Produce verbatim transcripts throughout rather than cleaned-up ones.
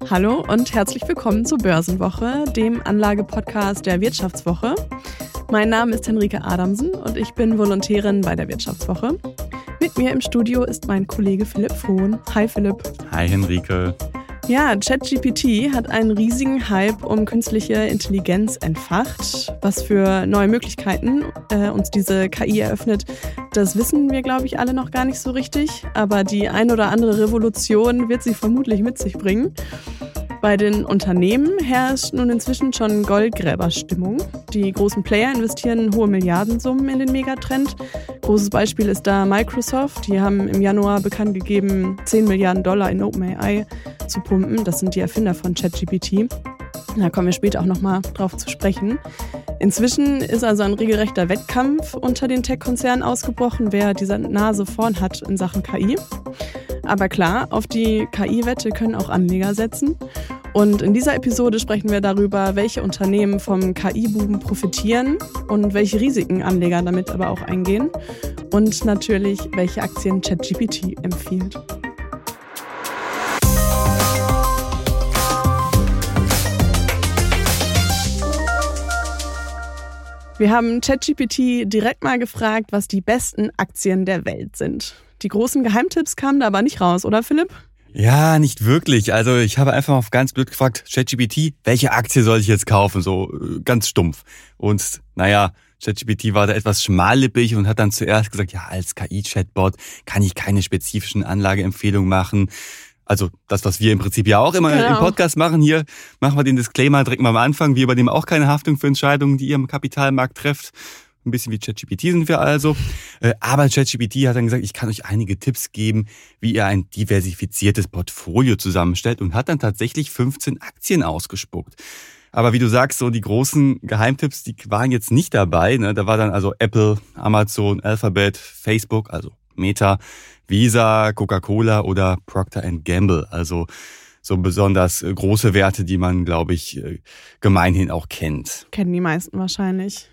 Hallo und herzlich willkommen zur Börsenwoche, dem Anlagepodcast der Wirtschaftswoche. Mein Name ist Henrike Adamsen und ich bin Volontärin bei der Wirtschaftswoche. Mit mir im Studio ist mein Kollege Philipp Frohn. Hi Philipp. Hi Henrike. Ja, ChatGPT hat einen riesigen Hype um künstliche Intelligenz entfacht. Was für neue Möglichkeiten äh, uns diese K I eröffnet, das wissen wir, glaube ich, alle noch gar nicht so richtig. Aber die ein oder andere Revolution wird sie vermutlich mit sich bringen. Bei den Unternehmen herrscht nun inzwischen schon Goldgräberstimmung. Die großen Player investieren hohe Milliardensummen in den Megatrend. Großes Beispiel ist da Microsoft. Die haben im Januar bekannt gegeben, zehn Milliarden Dollar in OpenAI zu pumpen. Das sind die Erfinder von ChatGPT. Da kommen wir später auch nochmal drauf zu sprechen. Inzwischen ist also ein regelrechter Wettkampf unter den Tech-Konzernen ausgebrochen, wer diese Nase vorn hat in Sachen K I. Aber klar, auf die K I-Wette können auch Anleger setzen. Und in dieser Episode sprechen wir darüber, welche Unternehmen vom K I-Boom profitieren und welche Risiken Anleger damit aber auch eingehen. Und natürlich, welche Aktien ChatGPT empfiehlt. Wir haben ChatGPT direkt mal gefragt, was die besten Aktien der Welt sind. Die großen Geheimtipps kamen da aber nicht raus, oder Philipp? Ja, nicht wirklich. Also ich habe einfach auf ganz blöd gefragt, ChatGPT, welche Aktie soll ich jetzt kaufen? So ganz stumpf. Und naja, ChatGPT war da etwas schmallippig und hat dann zuerst gesagt, ja, als K I-Chatbot kann ich keine spezifischen Anlageempfehlungen machen. Also das, was wir im Prinzip ja auch immer genau. im Podcast machen. Hier machen wir den Disclaimer direkt mal am Anfang. Wir übernehmen auch keine Haftung für Entscheidungen, die ihr im Kapitalmarkt trefft. Ein bisschen wie ChatGPT sind wir also. Aber ChatGPT hat dann gesagt, ich kann euch einige Tipps geben, wie ihr ein diversifiziertes Portfolio zusammenstellt und hat dann tatsächlich fünfzehn Aktien ausgespuckt. Aber wie du sagst, so die großen Geheimtipps, die waren jetzt nicht dabei. Da war dann also Apple, Amazon, Alphabet, Facebook, also Meta, Visa, Coca-Cola oder Procter and Gamble. Also so besonders große Werte, die man, glaube ich, gemeinhin auch kennt. Kennen die meisten wahrscheinlich.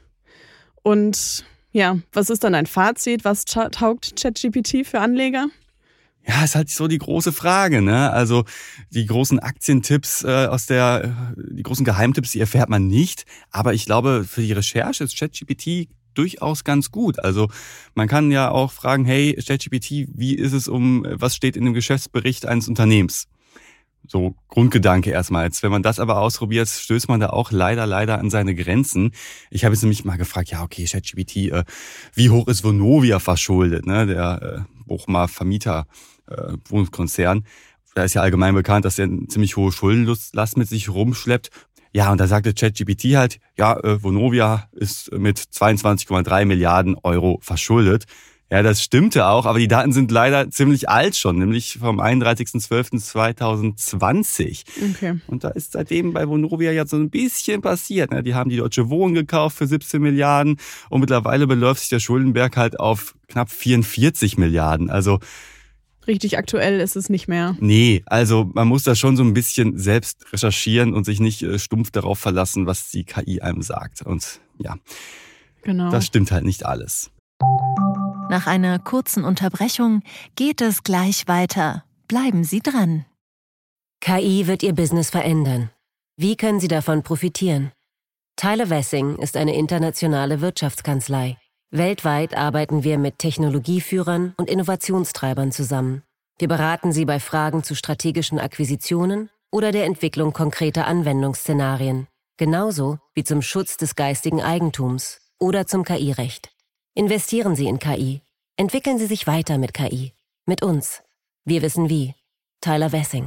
Und ja, was ist dann dein Fazit? Was taugt ChatGPT für Anleger? Ja, ist halt so die große Frage, ne? Also die großen Aktientipps äh, aus der, die großen Geheimtipps, die erfährt man nicht. Aber ich glaube, für die Recherche ist ChatGPT durchaus ganz gut. Also man kann ja auch fragen, hey ChatGPT, wie ist es um, was steht in dem Geschäftsbericht eines Unternehmens? So Grundgedanke erstmal. Jetzt, wenn man das aber ausprobiert, stößt man da auch leider, leider an seine Grenzen. Ich habe jetzt nämlich mal gefragt, ja okay, ChatGPT, äh, wie hoch ist Vonovia verschuldet, ne? Der äh, Bochumer Vermieter äh, Wohnungskonzern. Da ist ja allgemein bekannt, dass er eine ziemlich hohe Schuldenlast mit sich rumschleppt. Ja, und da sagte ChatGPT halt, ja, äh, Vonovia ist mit zweiundzwanzig Komma drei Milliarden Euro verschuldet. Ja, das stimmte auch, aber die Daten sind leider ziemlich alt schon, nämlich vom einunddreißigsten zwölften zweitausendzwanzig. Okay. Und da ist seitdem bei Vonovia ja so ein bisschen passiert. Die haben die Deutsche Wohnen gekauft für siebzehn Milliarden und mittlerweile beläuft sich der Schuldenberg halt auf knapp vierundvierzig Milliarden. Also richtig aktuell ist es nicht mehr. Nee, also man muss da schon so ein bisschen selbst recherchieren und sich nicht stumpf darauf verlassen, was die K I einem sagt. Und ja, genau. Das stimmt halt nicht alles. Nach einer kurzen Unterbrechung geht es gleich weiter. Bleiben Sie dran. K I wird Ihr Business verändern. Wie können Sie davon profitieren? Tyler Wessing ist eine internationale Wirtschaftskanzlei. Weltweit arbeiten wir mit Technologieführern und Innovationstreibern zusammen. Wir beraten Sie bei Fragen zu strategischen Akquisitionen oder der Entwicklung konkreter Anwendungsszenarien, genauso wie zum Schutz des geistigen Eigentums oder zum K I-Recht. Investieren Sie in K I. Entwickeln Sie sich weiter mit K I. Mit uns. Wir wissen wie. Tyler Wessing.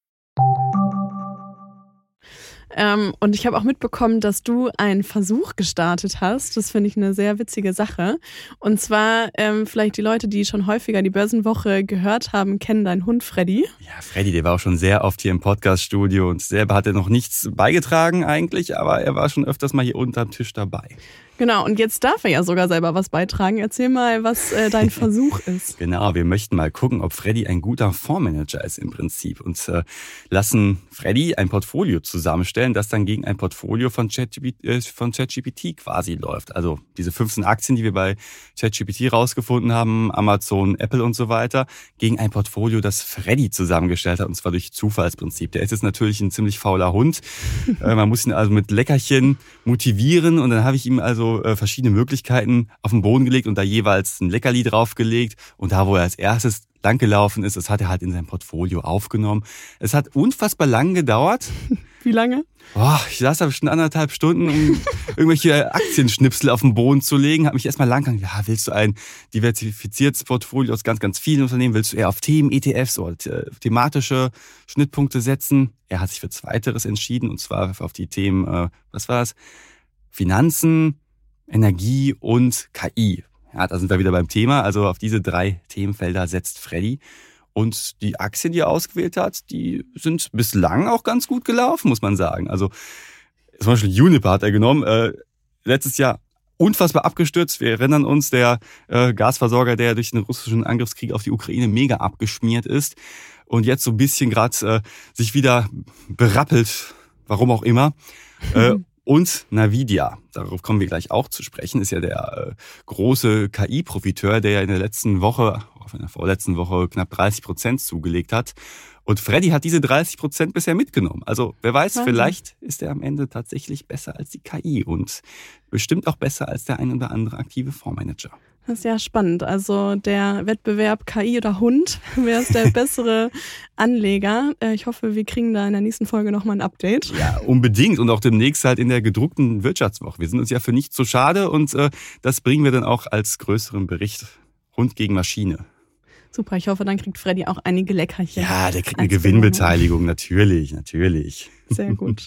Ähm, und ich habe auch mitbekommen, dass du einen Versuch gestartet hast. Das finde ich eine sehr witzige Sache. Und zwar, ähm, vielleicht die Leute, die schon häufiger die Börsenwoche gehört haben, kennen deinen Hund Freddy. Ja, Freddy, der war auch schon sehr oft hier im Podcaststudio und selber hat er noch nichts beigetragen eigentlich, aber er war schon öfters mal hier unterm Tisch dabei. Genau, und jetzt darf er ja sogar selber was beitragen. Erzähl mal, was äh, dein Versuch ist. Genau, wir möchten mal gucken, ob Freddy ein guter Fondsmanager ist im Prinzip und äh, lassen Freddy ein Portfolio zusammenstellen, das dann gegen ein Portfolio von ChatGPT, äh, von ChatGPT quasi läuft. Also diese fünfzehn Aktien, die wir bei ChatGPT rausgefunden haben, Amazon, Apple und so weiter, gegen ein Portfolio, das Freddy zusammengestellt hat, und zwar durch Zufallsprinzip. Der ist jetzt natürlich ein ziemlich fauler Hund. äh, man muss ihn also mit Leckerchen motivieren, und dann habe ich ihm also verschiedene Möglichkeiten auf den Boden gelegt und da jeweils ein Leckerli draufgelegt, und da, wo er als erstes langgelaufen ist, das hat er halt in sein Portfolio aufgenommen. Es hat unfassbar lang gedauert. Wie lange? Boah, ich saß da bestimmt anderthalb Stunden, um irgendwelche Aktienschnipsel auf den Boden zu legen. Hab mich erstmal lang gegangen, ja, willst du ein diversifiziertes Portfolio aus ganz, ganz vielen Unternehmen? Willst du eher auf Themen, E T Fs oder thematische Schnittpunkte setzen? Er hat sich für Zweiteres entschieden, und zwar auf die Themen, äh, was war es? Finanzen, Energie und K I. Ja, da sind wir wieder beim Thema. Also auf diese drei Themenfelder setzt Freddy. Und die Aktien, die er ausgewählt hat, die sind bislang auch ganz gut gelaufen, muss man sagen. Also zum Beispiel Uniper hat er genommen. Äh, letztes Jahr unfassbar abgestürzt. Wir erinnern uns, der äh, Gasversorger, der durch den russischen Angriffskrieg auf die Ukraine mega abgeschmiert ist. Und jetzt so ein bisschen gerade äh, sich wieder berappelt, warum auch immer. Äh, Und Nvidia, darauf kommen wir gleich auch zu sprechen, ist ja der äh, große K I-Profiteur, der ja in der letzten Woche, in der vorletzten Woche knapp dreißig Prozent zugelegt hat. Und Freddy hat diese dreißig Prozent bisher mitgenommen. Also wer weiß, Wahnsinn. Vielleicht ist er am Ende tatsächlich besser als die K I und bestimmt auch besser als der ein oder andere aktive Fondsmanager. Das ist ja spannend. Also der Wettbewerb K I oder Hund, wer ist der bessere Anleger? Ich hoffe, wir kriegen da in der nächsten Folge nochmal ein Update. Ja, unbedingt. Und auch demnächst halt in der gedruckten Wirtschaftswoche. Wir sind uns ja für nichts so schade, und äh, das bringen wir dann auch als größeren Bericht. Hund gegen Maschine. Super, ich hoffe, dann kriegt Freddy auch einige Leckerchen. Ja, der kriegt eine Gewinnbeteiligung, natürlich, natürlich. Sehr gut.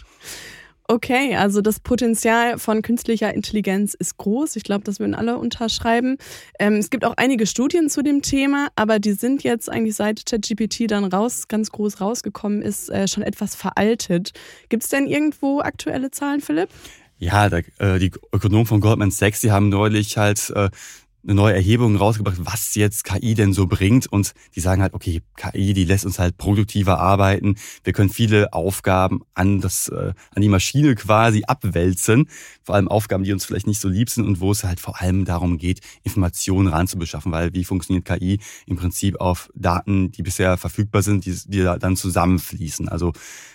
Okay, also das Potenzial von künstlicher Intelligenz ist groß. Ich glaube, das würden alle unterschreiben. Ähm, es gibt auch einige Studien zu dem Thema, aber die sind jetzt eigentlich seit ChatGPT dann raus, ganz groß rausgekommen ist, äh, schon etwas veraltet. Gibt es denn irgendwo aktuelle Zahlen, Philipp? Ja, der, äh, die Ökonomen von Goldman Sachs, die haben neulich halt äh, eine neue Erhebung rausgebracht, was jetzt K I denn so bringt. Und die sagen halt, okay, K I, die lässt uns halt produktiver arbeiten. Wir können viele Aufgaben an das, äh, an die Maschine quasi abwälzen. Vor allem Aufgaben, die uns vielleicht nicht so lieb sind und wo es halt vor allem darum geht, Informationen ranzubeschaffen. Weil wie funktioniert K I? Im Prinzip auf Daten, die bisher verfügbar sind, die, die dann zusammenfließen. Also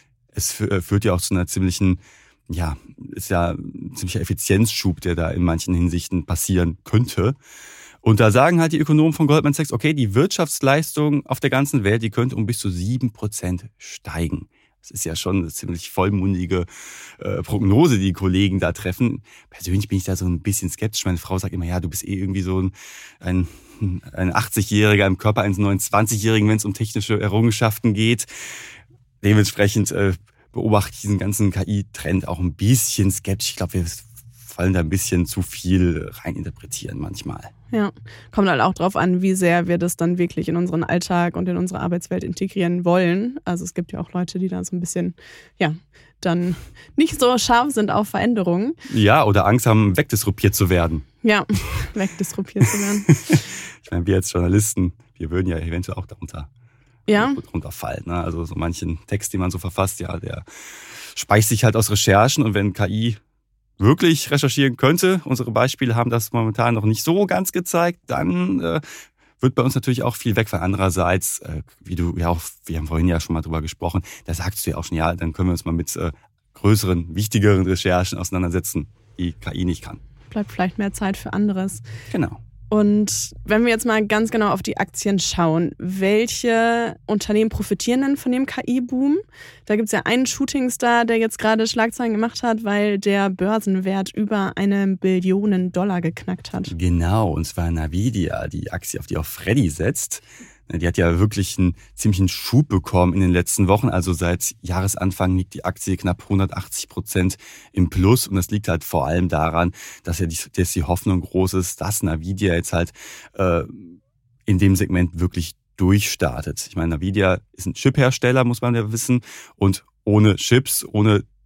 es führt ja auch zu einer ziemlichen, ja, ist ja ein ziemlicher Effizienzschub, der da in manchen Hinsichten passieren könnte. Und da sagen halt die Ökonomen von Goldman Sachs, okay, die Wirtschaftsleistung auf der ganzen Welt, die könnte um bis zu sieben Prozent steigen. Das ist ja schon eine ziemlich vollmundige äh, Prognose, die die Kollegen da treffen. Persönlich bin ich da so ein bisschen skeptisch. Meine Frau sagt immer, ja, du bist eh irgendwie so ein, ein, ein achtzigjähriger im Körper eines neunundzwanzigjährigen, wenn es um technische Errungenschaften geht. Dementsprechend äh, beobachte ich diesen ganzen K I-Trend auch ein bisschen skeptisch. Ich glaube, wir wollen da ein bisschen zu viel reininterpretieren manchmal. Ja, kommt halt auch drauf an, wie sehr wir das dann wirklich in unseren Alltag und in unsere Arbeitswelt integrieren wollen. Also es gibt ja auch Leute, die da so ein bisschen, ja, dann nicht so scharf sind auf Veränderungen. Ja, oder Angst haben, wegdisruptiert zu werden. Ja, wegdisruptiert zu werden. Ich meine, wir als Journalisten, wir würden ja eventuell auch darunter ja. runterfallen. Ne? Also so manchen Text, den man so verfasst, ja, der speist sich halt aus Recherchen, und wenn K I wirklich recherchieren könnte, unsere Beispiele haben das momentan noch nicht so ganz gezeigt, dann äh, wird bei uns natürlich auch viel weg. Weil andererseits, äh, wie du ja auch, wir haben vorhin ja schon mal drüber gesprochen, da sagst du ja auch schon, ja, dann können wir uns mal mit äh, größeren, wichtigeren Recherchen auseinandersetzen, die K I nicht kann. Bleibt vielleicht mehr Zeit für anderes. Genau. Und wenn wir jetzt mal ganz genau auf die Aktien schauen, welche Unternehmen profitieren denn von dem K I-Boom? Da gibt es ja einen Shootingstar, der jetzt gerade Schlagzeilen gemacht hat, weil der Börsenwert über eine Billion Dollar geknackt hat. Genau, und zwar Nvidia, die Aktie, auf die auch Freddy setzt. Die hat ja wirklich einen ziemlichen Schub bekommen in den letzten Wochen. Also seit Jahresanfang liegt die Aktie knapp hundertachtzig Prozent im Plus. Und das liegt halt vor allem daran, dass ja die, dass die Hoffnung groß ist, dass Nvidia jetzt halt äh, in dem Segment wirklich durchstartet. Ich meine, Nvidia ist ein Chip-Hersteller, muss man ja wissen. Und ohne Chips, ohne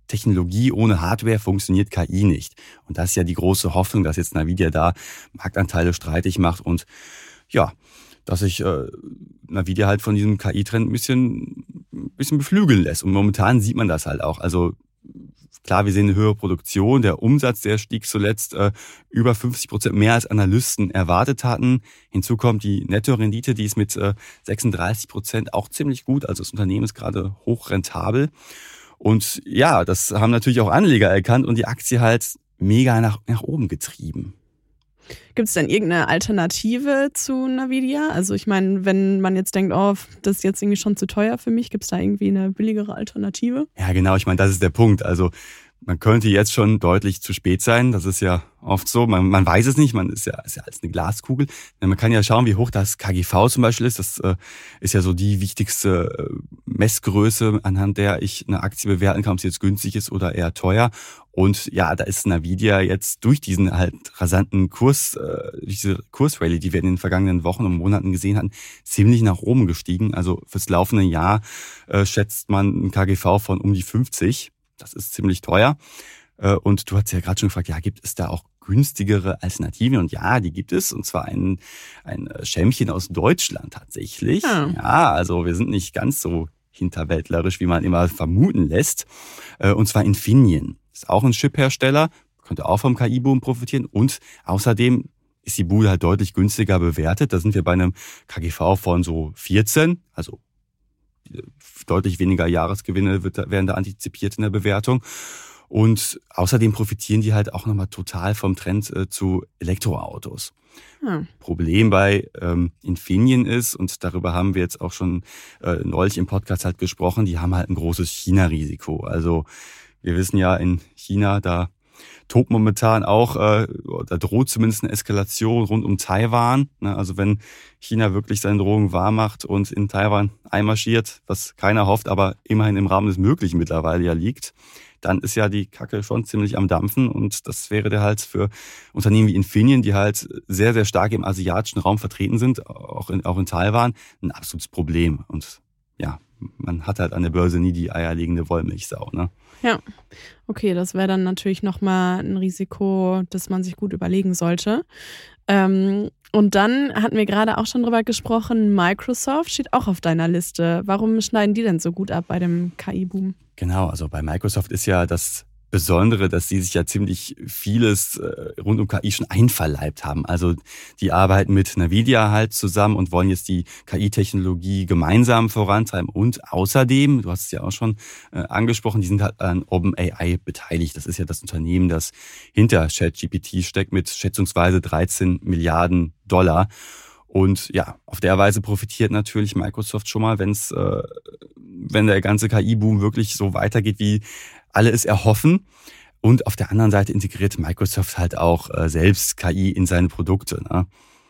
Technologie ohne Hardware funktioniert K I nicht. Und das ist ja die große Hoffnung, dass jetzt Nvidia da Marktanteile streitig macht und ja, dass sich äh, Nvidia halt von diesem K I-Trend ein bisschen, ein bisschen beflügeln lässt. Und momentan sieht man das halt auch. Also klar, wir sehen eine höhere Produktion. Der Umsatz, der stieg zuletzt äh, über fünfzig Prozent mehr als Analysten erwartet hatten. Hinzu kommt die Nettorendite, die ist mit äh, sechsunddreißig Prozent auch ziemlich gut. Also das Unternehmen ist gerade hochrentabel. Und ja, das haben natürlich auch Anleger erkannt und die Aktie halt mega nach, nach oben getrieben. Gibt es denn irgendeine Alternative zu Nvidia? Also ich meine, wenn man jetzt denkt, oh, das ist jetzt irgendwie schon zu teuer für mich, gibt es da irgendwie eine billigere Alternative? Ja, genau, ich meine, das ist der Punkt. Also man könnte jetzt schon deutlich zu spät sein. Das ist ja oft so. Man, man weiß es nicht. Man ist ja, ist ja als eine Glaskugel. Man kann ja schauen, wie hoch das K G V zum Beispiel ist. Das äh, ist ja so die wichtigste äh, Messgröße, anhand der ich eine Aktie bewerten kann, ob sie jetzt günstig ist oder eher teuer. Und ja, da ist Nvidia jetzt durch diesen halt rasanten Kurs, äh, diese Kursrallye, die wir in den vergangenen Wochen und Monaten gesehen hatten, ziemlich nach oben gestiegen. Also fürs laufende Jahr äh, schätzt man ein K G V von um die fünfzig. Das ist ziemlich teuer. Und du hast ja gerade schon gefragt, ja, gibt es da auch günstigere Alternativen? Und ja, die gibt es. Und zwar ein, ein Schämmchen aus Deutschland tatsächlich. Ja. ja, also wir sind nicht ganz so hinterwäldlerisch, wie man immer vermuten lässt. Und zwar Infineon. Ist auch ein Chip-Hersteller, könnte auch vom K I-Boom profitieren. Und außerdem ist die Bude halt deutlich günstiger bewertet. Da sind wir bei einem K G V von so vierzehn, also deutlich weniger Jahresgewinne wird, werden da antizipiert in der Bewertung. Und außerdem profitieren die halt auch nochmal total vom Trend äh, zu Elektroautos. Hm. Problem bei ähm, Infineon ist, und darüber haben wir jetzt auch schon äh, neulich im Podcast halt gesprochen, die haben halt ein großes China-Risiko. Also wir wissen ja, in China, da tobt momentan auch, äh, da droht zumindest eine Eskalation rund um Taiwan. Ne? Also wenn China wirklich seine Drohungen wahr macht und in Taiwan einmarschiert, was keiner hofft, aber immerhin im Rahmen des Möglichen mittlerweile ja liegt, dann ist ja die Kacke schon ziemlich am Dampfen. Und das wäre der halt für Unternehmen wie Infineon, die halt sehr, sehr stark im asiatischen Raum vertreten sind, auch in, auch in Taiwan, ein absolutes Problem. Und ja, man hat halt an der Börse nie die eierlegende Wollmilchsau, ne? Ja, okay, das wäre dann natürlich nochmal ein Risiko, das man sich gut überlegen sollte. Ähm, und dann hatten wir gerade auch schon drüber gesprochen, Microsoft steht auch auf deiner Liste. Warum schneiden die denn so gut ab bei dem K I-Boom? Genau, also bei Microsoft ist ja das Besondere, dass sie sich ja ziemlich vieles rund um K I schon einverleibt haben. Also die arbeiten mit Nvidia halt zusammen und wollen jetzt die K I-Technologie gemeinsam vorantreiben. Und außerdem, du hast es ja auch schon angesprochen, die sind halt an OpenAI beteiligt. Das ist ja das Unternehmen, das hinter ChatGPT steckt mit schätzungsweise dreizehn Milliarden Dollar. Und ja, auf der Weise profitiert natürlich Microsoft schon mal, wenn's, äh, wenn der ganze K I-Boom wirklich so weitergeht, wie alle es erhoffen. Und auf der anderen Seite integriert Microsoft halt auch äh, selbst K I in seine Produkte. Ne?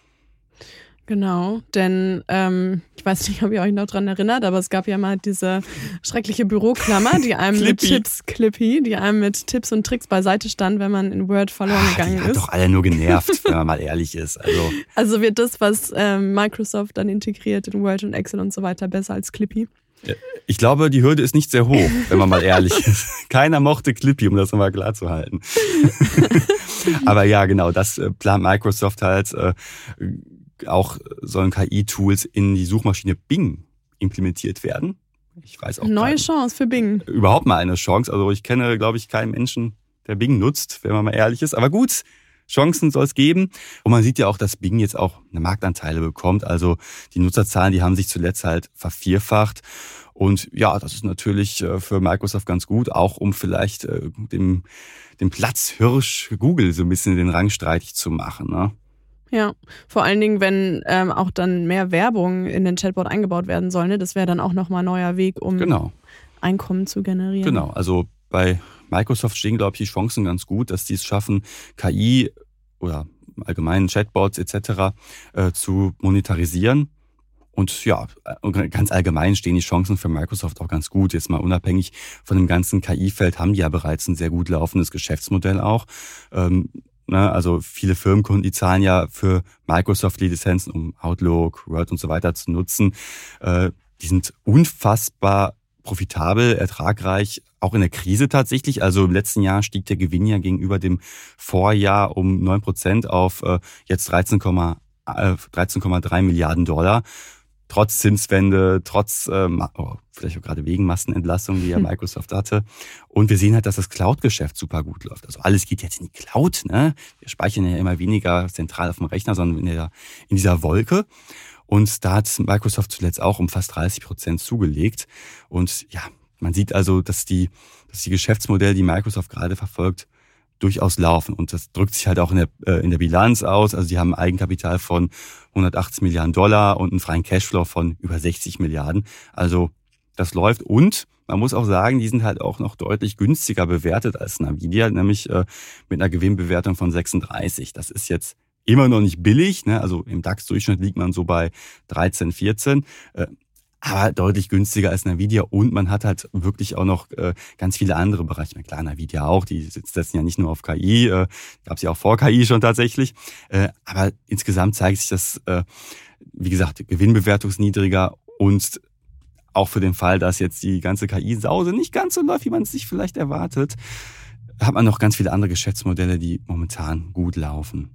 Genau, denn ähm, ich weiß nicht, ob ihr euch noch dran erinnert, aber es gab ja mal diese schreckliche Büroklammer, die einem mit Chips, Clippy, die einem mit Tipps und Tricks beiseite stand, wenn man in Word verloren Ach, gegangen die hat ist. Doch alle nur genervt, wenn man mal ehrlich ist. Also, also wird das, was ähm, Microsoft dann integriert in Word und Excel und so weiter, besser als Clippy? Ich glaube, die Hürde ist nicht sehr hoch, wenn man mal ehrlich ist. Keiner mochte Clippy, um das nochmal klar zu halten. Aber ja, genau, das plant Microsoft halt. Äh, auch sollen K I-Tools in die Suchmaschine Bing implementiert werden. Ich weiß auch Neue kein, Chance für Bing. Überhaupt mal eine Chance. Also ich kenne, glaube ich, keinen Menschen, der Bing nutzt, wenn man mal ehrlich ist. Aber gut, Chancen soll es geben. Und man sieht ja auch, dass Bing jetzt auch eine Marktanteile bekommt. Also die Nutzerzahlen, die haben sich zuletzt halt vervierfacht. Und ja, das ist natürlich für Microsoft ganz gut, auch um vielleicht dem, dem Platzhirsch Google so ein bisschen den Rang streitig zu machen, ne? Ja, vor allen Dingen, wenn ähm, auch dann mehr Werbung in den Chatbot eingebaut werden soll, ne? Das wäre dann auch nochmal ein neuer Weg, um genau. Einkommen zu generieren. Genau, also bei Microsoft stehen, glaube ich, die Chancen ganz gut, dass die es schaffen, K I oder allgemeinen Chatbots et cetera äh, zu monetarisieren. Und ja, ganz allgemein stehen die Chancen für Microsoft auch ganz gut. Jetzt mal unabhängig von dem ganzen K I-Feld haben die ja bereits ein sehr gut laufendes Geschäftsmodell auch. Ähm, ne, also viele Firmenkunden, die zahlen ja für Microsoft die Lizenzen, um Outlook, Word und so weiter zu nutzen. Äh, die sind unfassbar profitabel, ertragreich, auch in der Krise tatsächlich. Also im letzten Jahr stieg der Gewinn ja gegenüber dem Vorjahr um neun Prozent auf äh, jetzt dreizehn Komma drei Milliarden Dollar. Trotz Zinswende, trotz, ähm, oh, vielleicht auch gerade wegen Massenentlassungen, die ja Microsoft hatte. Und wir sehen halt, dass das Cloud-Geschäft super gut läuft. Also alles geht jetzt in die Cloud, ne? Wir speichern ja immer weniger zentral auf dem Rechner, sondern in, der, in dieser Wolke. Und da hat Microsoft zuletzt auch um fast dreißig Prozent zugelegt. Und ja, man sieht also, dass die, dass die Geschäftsmodelle, die Microsoft gerade verfolgt, durchaus laufen. Und das drückt sich halt auch in der, äh, in der Bilanz aus. Also die haben ein Eigenkapital von hundertachtzig Milliarden Dollar und einen freien Cashflow von über sechzig Milliarden. Also das läuft. Und man muss auch sagen, die sind halt auch noch deutlich günstiger bewertet als Nvidia, nämlich äh, mit einer Gewinnbewertung von sechsunddreißig. Das ist jetzt immer noch nicht billig, ne? Also im DAX-Durchschnitt liegt man so bei dreizehn, vierzehn. Äh, aber deutlich günstiger als Nvidia und man hat halt wirklich auch noch äh, ganz viele andere Bereiche. Klar, Nvidia auch, die setzen ja nicht nur auf K I, äh, gab es ja auch vor K I schon tatsächlich. Äh, aber insgesamt zeigt sich das, äh, wie gesagt, Gewinnbewertung ist niedriger und auch für den Fall, dass jetzt die ganze K I-Sause nicht ganz so läuft, wie man es sich vielleicht erwartet, hat man noch ganz viele andere Geschäftsmodelle, die momentan gut laufen.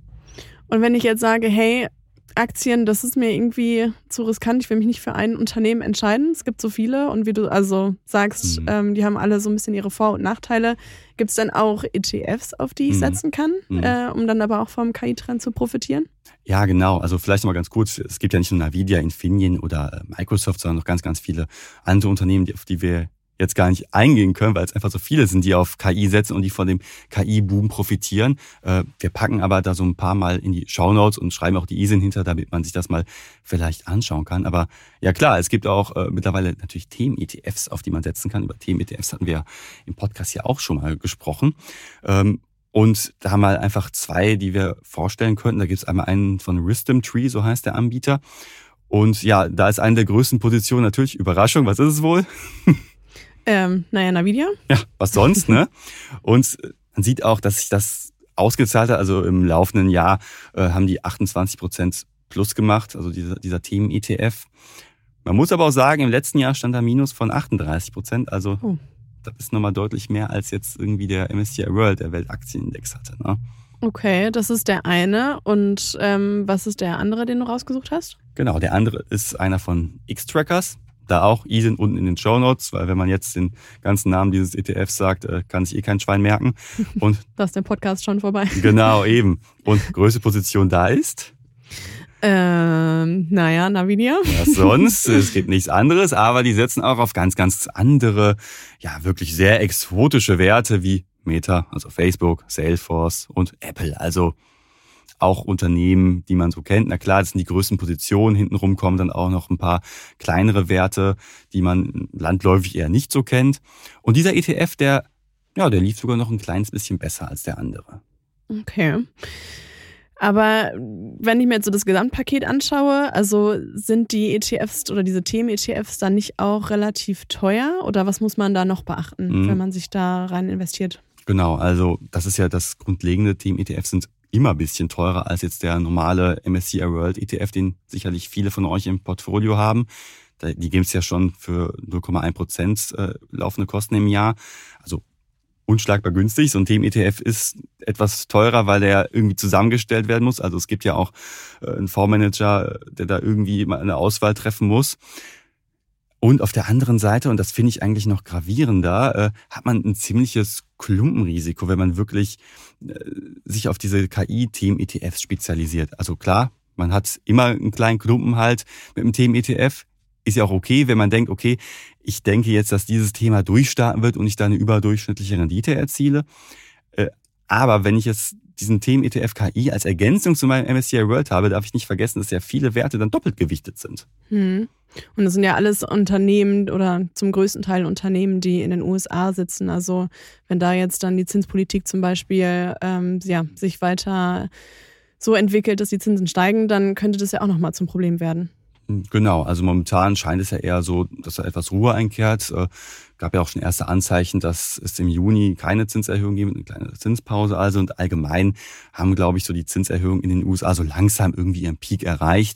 Und wenn ich jetzt sage, hey, Aktien, das ist mir irgendwie zu riskant, ich will mich nicht für ein Unternehmen entscheiden. Es gibt so viele und wie du also sagst, mhm. ähm, die haben alle so ein bisschen ihre Vor- und Nachteile. Gibt es dann auch E T Fs, auf die ich mhm. setzen kann, mhm. äh, um dann aber auch vom K I-Trend zu profitieren? Ja, genau. Also vielleicht noch mal ganz kurz. Es gibt ja nicht nur Nvidia, Infineon oder Microsoft, sondern noch ganz, ganz viele andere Unternehmen, auf die wir jetzt gar nicht eingehen können, weil es einfach so viele sind, die auf K I setzen und die von dem K I-Boom profitieren. Wir packen aber da so ein paar Mal in die Shownotes und schreiben auch die I S I N hinter, damit man sich das mal vielleicht anschauen kann. Aber ja klar, es gibt auch äh, mittlerweile natürlich Themen-E T Fs, auf die man setzen kann. Über Themen-E T Fs hatten wir im Podcast ja auch schon mal gesprochen. Ähm, und da haben wir einfach zwei, die wir vorstellen könnten. Da gibt es einmal einen von Wisdom Tree, so heißt der Anbieter. Und ja, da ist eine der größten Positionen natürlich Überraschung. Was ist es wohl? Ähm, naja, Nvidia. Ja, was sonst, ne? Und man sieht auch, dass sich das ausgezahlt hat. Also im laufenden Jahr äh, haben die achtundzwanzig Prozent plus gemacht, also dieser, dieser Themen-E T F. Man muss aber auch sagen, im letzten Jahr stand da Minus von achtunddreißig Prozent. Also oh. das ist nochmal deutlich mehr, als jetzt irgendwie der M S C I World, der Weltaktienindex, hatte, ne? Okay, das ist der eine. Und ähm, was ist der andere, den du rausgesucht hast? Genau, der andere ist einer von X-Trackers. Da auch I S I N unten in den Shownotes, weil wenn man jetzt den ganzen Namen dieses E T Fs sagt, kann sich eh kein Schwein merken. Und da ist der Podcast schon vorbei. Genau, eben. Und größte Position da ist? Ähm, naja, Nvidia. Was sonst? Es gibt nichts anderes, aber die setzen auch auf ganz, ganz andere, ja wirklich sehr exotische Werte wie Meta, also Facebook, Salesforce und Apple. Also auch Unternehmen, die man so kennt. Na klar, das sind die größten Positionen. Hintenrum kommen dann auch noch ein paar kleinere Werte, die man landläufig eher nicht so kennt. Und dieser E T F, der, ja, der lief sogar noch ein kleines bisschen besser als der andere. Okay. Aber wenn ich mir jetzt so das Gesamtpaket anschaue, also sind die E T Fs oder diese Themen-E T Fs dann nicht auch relativ teuer? Oder was muss man da noch beachten, mhm. wenn man sich da rein investiert? Genau, also das ist ja das grundlegende. Themen-E T Fs sind immer ein bisschen teurer als jetzt der normale M S C I World E T F, den sicherlich viele von euch im Portfolio haben. Die geben es ja schon für null Komma eins Prozent äh, laufende Kosten im Jahr. Also unschlagbar günstig. So ein Themen-E T F ist etwas teurer, weil der irgendwie zusammengestellt werden muss. Also es gibt ja auch äh, einen Fondsmanager, der da irgendwie mal eine Auswahl treffen muss. Und auf der anderen Seite, und das finde ich eigentlich noch gravierender, äh, hat man ein ziemliches Klumpenrisiko, wenn man wirklich äh, sich auf diese K I-Themen-E T Fs spezialisiert. Also klar, man hat immer einen kleinen Klumpen halt mit dem Themen-E T F. Ist ja auch okay, wenn man denkt, okay, ich denke jetzt, dass dieses Thema durchstarten wird und ich da eine überdurchschnittliche Rendite erziele. Äh, aber wenn ich jetzt diesen Themen-E T F K I als Ergänzung zu meinem M S C I World habe, darf ich nicht vergessen, dass ja viele Werte dann doppelt gewichtet sind. Hm. Und das sind ja alles Unternehmen oder zum größten Teil Unternehmen, die in den U S A sitzen. Also wenn da jetzt dann die Zinspolitik zum Beispiel ähm, ja, sich weiter so entwickelt, dass die Zinsen steigen, dann könnte das ja auch nochmal zum Problem werden. Genau, also momentan scheint es ja eher so, dass da etwas Ruhe einkehrt. Es gab ja auch schon erste Anzeichen, dass es im Juni keine Zinserhöhung gibt, eine kleine Zinspause also. Und allgemein haben, glaube ich, so die Zinserhöhungen in den U S A so langsam irgendwie ihren Peak erreicht.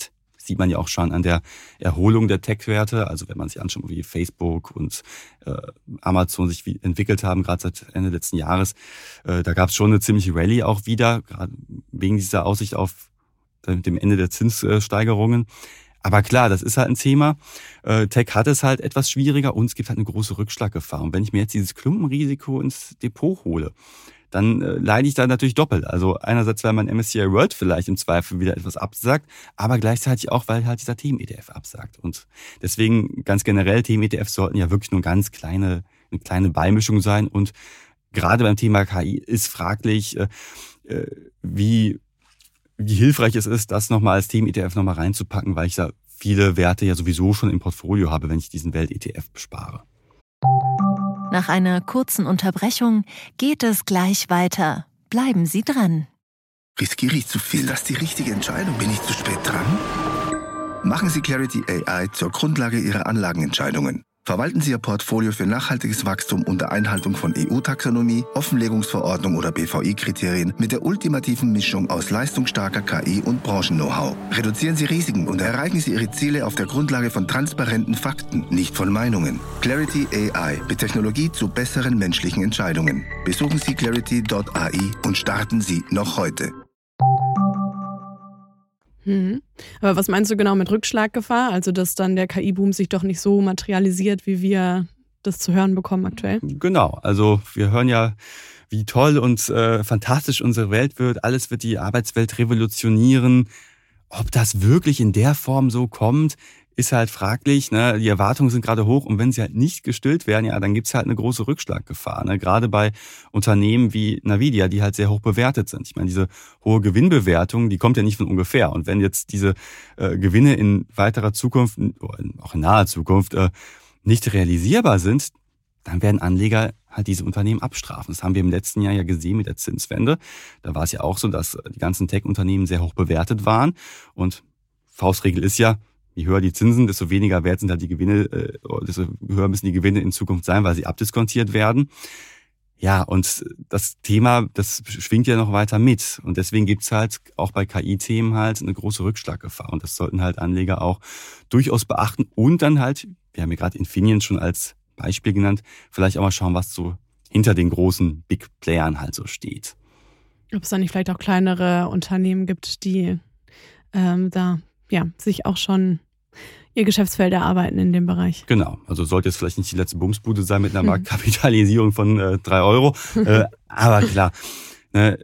sieht man ja auch schon an der Erholung der Tech-Werte. Also wenn man sich anschaut, wie Facebook und äh, Amazon sich wie entwickelt haben, gerade seit Ende letzten Jahres, äh, da gab es schon eine ziemliche Rallye auch wieder, gerade wegen dieser Aussicht auf äh, dem Ende der Zinssteigerungen. Aber klar, das ist halt ein Thema. Äh, Tech hat es halt etwas schwieriger und es gibt halt eine große Rückschlaggefahr. Und wenn ich mir jetzt dieses Klumpenrisiko ins Depot hole, dann äh, leide ich da natürlich doppelt. Also einerseits, weil mein M S C I World vielleicht im Zweifel wieder etwas absagt, aber gleichzeitig auch, weil halt dieser Themen-E T F absagt. Und deswegen ganz generell, Themen-E T Fs sollten ja wirklich nur ganz kleine, eine kleine Beimischung sein. Und gerade beim Thema K I ist fraglich, äh, wie, wie hilfreich es ist, das nochmal als Themen-E T F nochmal reinzupacken, weil ich da viele Werte ja sowieso schon im Portfolio habe, wenn ich diesen Welt-E T F bespare. Nach einer kurzen Unterbrechung geht es gleich weiter. Bleiben Sie dran. Riskiere ich zu viel? Ist das die richtige Entscheidung? Bin ich zu spät dran? Machen Sie Clarity A I zur Grundlage Ihrer Anlagenentscheidungen. Verwalten Sie Ihr Portfolio für nachhaltiges Wachstum unter Einhaltung von E U-Taxonomie, Offenlegungsverordnung oder B V I-Kriterien mit der ultimativen Mischung aus leistungsstarker K I und Branchen-Know-how. Reduzieren Sie Risiken und erreichen Sie Ihre Ziele auf der Grundlage von transparenten Fakten, nicht von Meinungen. Clarity A I mit Technologie zu besseren menschlichen Entscheidungen. Besuchen Sie clarity Punkt A I und starten Sie noch heute. Hm. Aber was meinst du genau mit Rückschlaggefahr? Also, dass dann der K I-Boom sich doch nicht so materialisiert, wie wir das zu hören bekommen aktuell? Genau, also wir hören ja, wie toll und äh, fantastisch unsere Welt wird. Alles wird die Arbeitswelt revolutionieren. Ob das wirklich in der Form so kommt, ist halt fraglich. Ne? Die Erwartungen sind gerade hoch und wenn sie halt nicht gestillt werden, ja, dann gibt's halt eine große Rückschlaggefahr. Ne? Gerade bei Unternehmen wie Nvidia, die halt sehr hoch bewertet sind. Ich meine, diese hohe Gewinnbewertung, die kommt ja nicht von ungefähr. Und wenn jetzt diese äh, Gewinne in weiterer Zukunft, auch in naher Zukunft, äh, nicht realisierbar sind, dann werden Anleger halt diese Unternehmen abstrafen. Das haben wir im letzten Jahr ja gesehen mit der Zinswende. Da war es ja auch so, dass die ganzen Tech-Unternehmen sehr hoch bewertet waren. Und Faustregel ist ja, je höher die Zinsen, desto weniger wert sind halt die Gewinne, äh, desto höher müssen die Gewinne in Zukunft sein, weil sie abdiskontiert werden. Ja, und das Thema, das schwingt ja noch weiter mit. Und deswegen gibt's halt auch bei K I-Themen halt eine große Rückschlaggefahr. Und das sollten halt Anleger auch durchaus beachten. Und dann halt, wir haben ja gerade Infineon schon als Beispiel genannt, vielleicht auch mal schauen, was so hinter den großen Big Playern halt so steht. Ob es da nicht vielleicht auch kleinere Unternehmen gibt, die ähm, da ja sich auch schon ihr Geschäftsfeld erarbeiten in dem Bereich. Genau, also sollte jetzt vielleicht nicht die letzte Bumsbude sein mit einer hm. Marktkapitalisierung von äh, drei Euro, äh, aber klar, ne,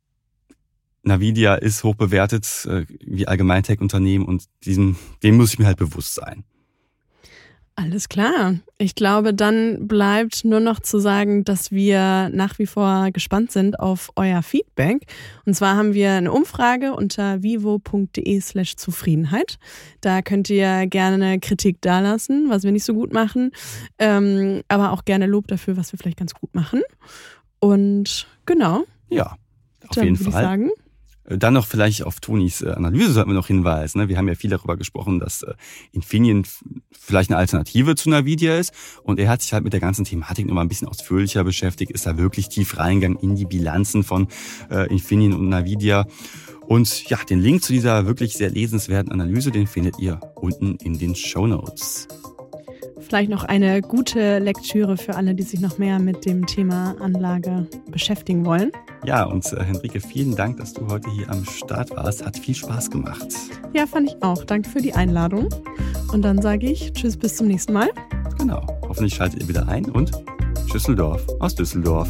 Nvidia ist hoch bewertet, äh, wie allgemein Tech-Unternehmen und diesem, dem muss ich mir halt bewusst sein. Alles klar. Ich glaube, dann bleibt nur noch zu sagen, dass wir nach wie vor gespannt sind auf euer Feedback. Und zwar haben wir eine Umfrage unter vivo.de slash Zufriedenheit. Da könnt ihr gerne Kritik dalassen, was wir nicht so gut machen, ähm, aber auch gerne Lob dafür, was wir vielleicht ganz gut machen. Und genau. Ja, auf dann jeden würde Fall. Ich sagen, Dann noch vielleicht auf Tonis Analyse sollten wir noch hinweisen. Wir haben ja viel darüber gesprochen, dass Infineon vielleicht eine Alternative zu Nvidia ist. Und er hat sich halt mit der ganzen Thematik noch mal ein bisschen ausführlicher beschäftigt, ist da wirklich tief reingegangen in die Bilanzen von Infineon und Nvidia. Und ja, den Link zu dieser wirklich sehr lesenswerten Analyse, den findet ihr unten in den Shownotes. vielleicht noch eine gute Lektüre für alle, die sich noch mehr mit dem Thema Anlage beschäftigen wollen. Ja, und äh, Henrike, vielen Dank, dass du heute hier am Start warst. Hat viel Spaß gemacht. Ja, fand ich auch. Danke für die Einladung. Und dann sage ich tschüss, bis zum nächsten Mal. Genau. Hoffentlich schaltet ihr wieder ein und Schüsseldorf aus Düsseldorf.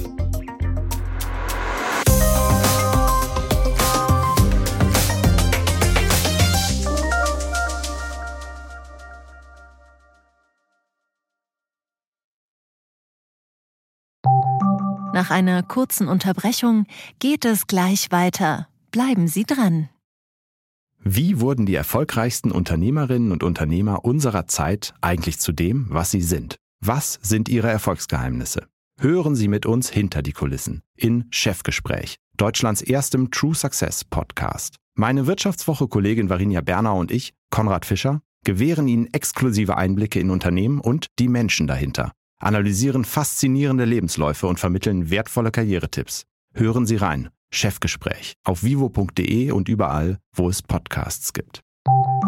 Nach einer kurzen Unterbrechung geht es gleich weiter. Bleiben Sie dran. Wie wurden die erfolgreichsten Unternehmerinnen und Unternehmer unserer Zeit eigentlich zu dem, was sie sind? Was sind ihre Erfolgsgeheimnisse? Hören Sie mit uns hinter die Kulissen in Chefgespräch, Deutschlands erstem True Success Podcast. Meine Wirtschaftswoche-Kollegin Varinia Bernau und ich, Konrad Fischer, gewähren Ihnen exklusive Einblicke in Unternehmen und die Menschen dahinter, analysieren faszinierende Lebensläufe und vermitteln wertvolle Karrieretipps. Hören Sie rein. Chefgespräch auf vivo punkt de und überall, wo es Podcasts gibt.